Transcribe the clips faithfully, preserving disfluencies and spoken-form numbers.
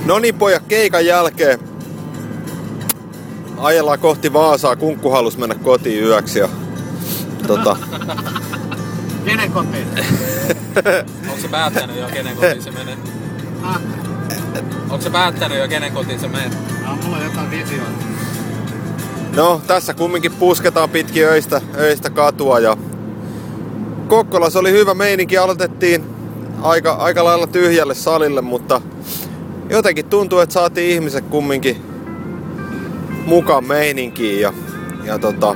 No niin pojat, keikan jälkeen ajellaan kohti Vaasaa. Kunkku halus mennä kotiin yöksi ja tota... Kenen kotiin? Onko se päättänyt jo kenen kotiin se menee? Onko se päättänyt jo kenen kotiin se menee? No, mulla on jotain visioita. No, tässä kumminkin pusketaan pitkin öistä, öistä katua ja Kokkolassa oli hyvä meininki, aloitettiin aika, aika lailla tyhjälle salille, mutta jotenkin tuntuu, että saatiin ihmiset kumminkin mukaan meininkiin ja, ja tota,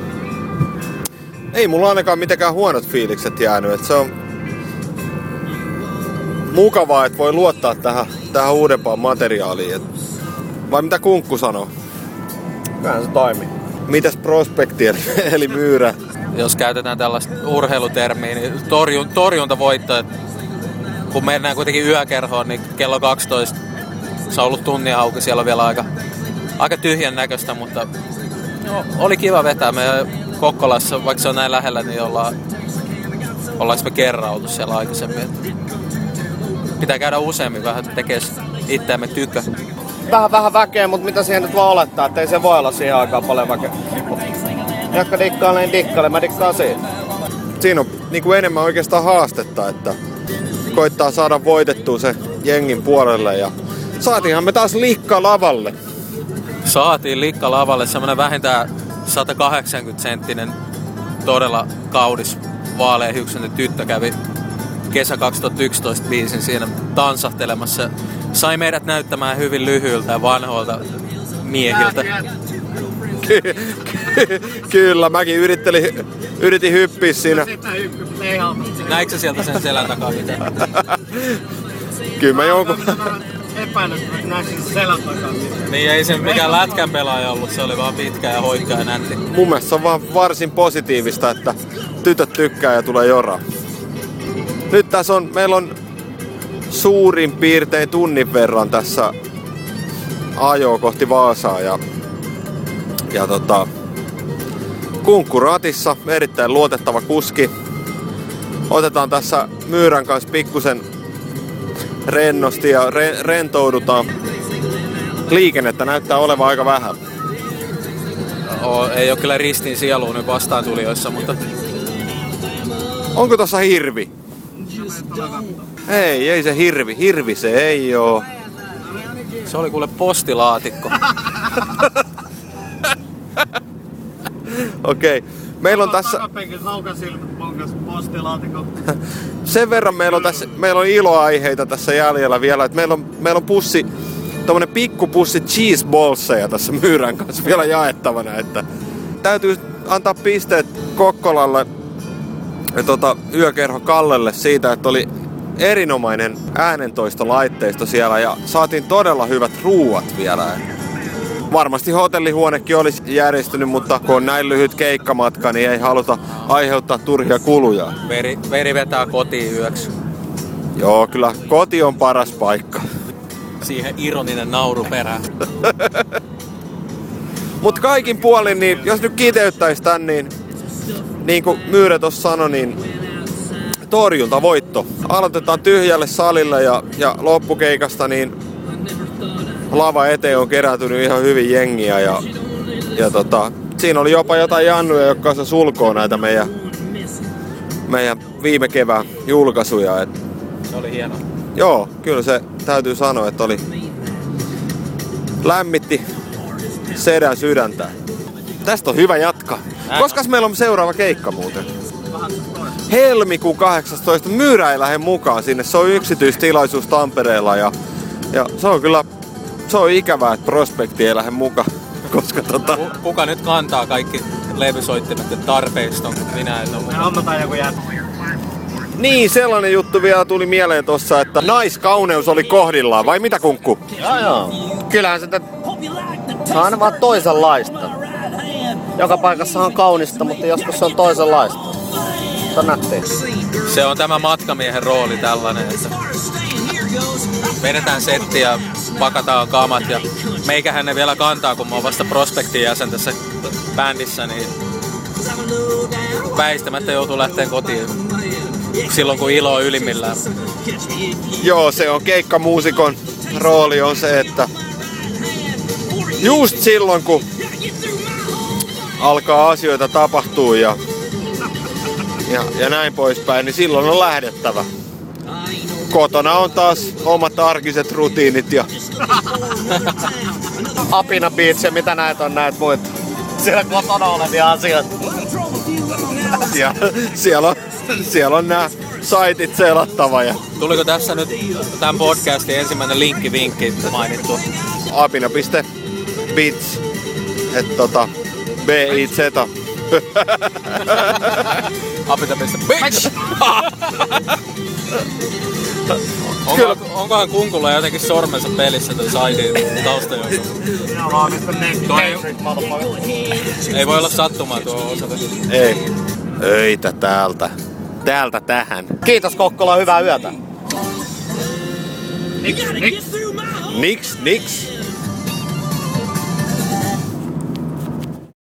ei mulla ainakaan mitenkään huonot fiilikset jäänyt, että se on mukavaa, että voi luottaa tähän, tähän uudempaan materiaaliin. Et, vai mitä Kunkku sanoo? Kyllähän se toimii. Mitäs prospekti eli, eli myyrä? Jos käytetään tällaista urheilutermiä, niin torjun, torjuntavoitto. Kun mennään kuitenkin yökerhoon, niin kello kaksitoista se on ollut tunnin auki. Siellä on vielä aika, aika tyhjän näköistä, mutta no, oli kiva vetää. Me Kokkolassa, vaikka se on näin lähellä, niin ollaan, ollaanko me kerran oltu siellä aikaisemmin. Pitää käydä useammin vähän, että tekee itseämme tykö. Vähän vähän väkeä, mutta mitä siihen nyt voi olettaa, että ei se voi olla siihen aikaan paljon väkeä. Jakka dikkaa, niin dikkaile, mä dikkaan siitä. Siinä on niin kuin enemmän oikeastaan haastetta, että koittaa saada voitettua se jengin puolelle ja saatiinhan me taas likka lavalle. Saatiin likka lavalle, semmonen vähintään sata kahdeksankymmentä senttinen todella kaudis vaaleahiuksinen tyttö kävi kesä kaksituhattayksitoista biisin siinä tansahtelemassa. Sai meidät näyttämään hyvin lyhyiltä ja vanhoilta miehiltä. Ky- ky- kyllä, mäkin yrittelin, yritin hyppiä siinä. Näikö sä sieltä sen selän takaa mitään? Kyllä mä jonkun... Epäilyt, että näikö sen selän takaa mitään. Niin ei se mikään lätkän pelaaja ollut, se oli vaan pitkä ja hoikka ja nätti. Mun mielestä se on vaan varsin positiivista, että tytöt tykkää ja tulee joraa. Nyt tässä on, meillä on suurin piirtein tunnin verran tässä ajoa kohti Vaasaa ja, ja tota, Kunkku ratissa, erittäin luotettava kuski. Otetaan tässä myyrän kanssa pikkusen rennosti ja re, rentoudutaan. Liikennettä näyttää olevan aika vähän. Oo, ei oo kyllä ristiin sieluun nyt vastaantulijoissa, mutta... Onko tossa hirvi? Ei, ei se hirvi. Hirvi se ei oo. Se oli kuule postilaatikko. Okei. Okay. Meillä on tässä... Sen verran meillä on tässä, meillä on iloaiheita tässä jäljellä vielä, että meillä on, meillä on pussi, tommonen pikkupussi cheese ballseja tässä myyrän kanssa vielä jaettavana, että täytyy antaa pisteet Kokkolalle ja tota, yökerho Kallelle siitä, että oli erinomainen äänentoistolaitteisto siellä ja saatiin todella hyvät ruuat vielä. Varmasti hotellihuonekin olisi järjestynyt, mutta kun on näin lyhyt keikkamatka, niin ei haluta aiheuttaa turhia kuluja. Veri, veri vetää kotiin yöksi. Joo, kyllä koti on paras paikka. Siihen ironinen nauru perään. Mut kaikin puolin, niin jos nyt kiteyttäis tän, niin niin kuin Myyrä tossa sanoi, niin torjuntavoitto. Aloitetaan tyhjälle salille ja, ja loppukeikasta niin lava eteen on kerätynyt ihan hyvin jengiä ja, ja tota, siinä oli jopa jotain jannuja, jotka osaa sulkoa näitä meidän, meidän viime kevään julkaisuja. Et, se oli hieno. Joo, kyllä se täytyy sanoa, että oli lämmitti sedän sydäntä. Tästä on hyvä jatkaa. Koskas meillä on seuraava keikka muuten? Helmikuun kahdeksastoista. Myyrä ei lähde mukaan sinne. Se on yksityistilaisuus Tampereella ja, ja se on kyllä se on ikävää, että prospekti ei lähde mukaan. Koska tota... Kuka nyt kantaa kaikki levysoittimet ja tarpeiston, kun minä en ole mukaan? Ammataan joku jättä. Niin, sellainen juttu vielä tuli mieleen tossa, että naiskauneus oli kohdillaan, vai mitä Kunkku? Joo joo. Kyllähän sitä... Se on aina vaan toisenlaista. Joka paikassa on kaunista, mutta joskus se on toisenlaista. Se on nättiä. Se on tämä matkamiehen rooli tällainen, että vedetään setti ja pakataan kamat ja meikähän ne vielä kantaa, kun mä oon vasta prospektin jäsen tässä bändissä, niin väistämättä joutuu lähteen kotiin silloin kun ilo on ylimmillään. Joo, se on keikkamuusikon rooli on se, että just silloin kun alkaa asioita tapahtuu ja, ja, ja näin poispäin, niin silloin on lähdettävä. Kotona on taas omat arkiset rutiinit ja Apina Beach ja mitä näitä on näitä muita. Siellä kotona olevia asioita. ja siellä on, siellä on nämä saitit selattava. Ja Tuliko tässä nyt tämän podcastin ensimmäinen linkki-vinkki mainittu? apina piste bits, että tota, B I Z. Apita piste bitch! Onko, onkohan kunkulla jotenkin sormensa pelissä toi saitin taustajoukko? Minä vaan mistä Toi- Netflix, motherfucker. Ei voi olla sattumaa tuo osoite. Ei. Öitä täältä. Täältä tähän. Kiitos Kokkola, hyvää yötä. Niks, niks. Niks, niks.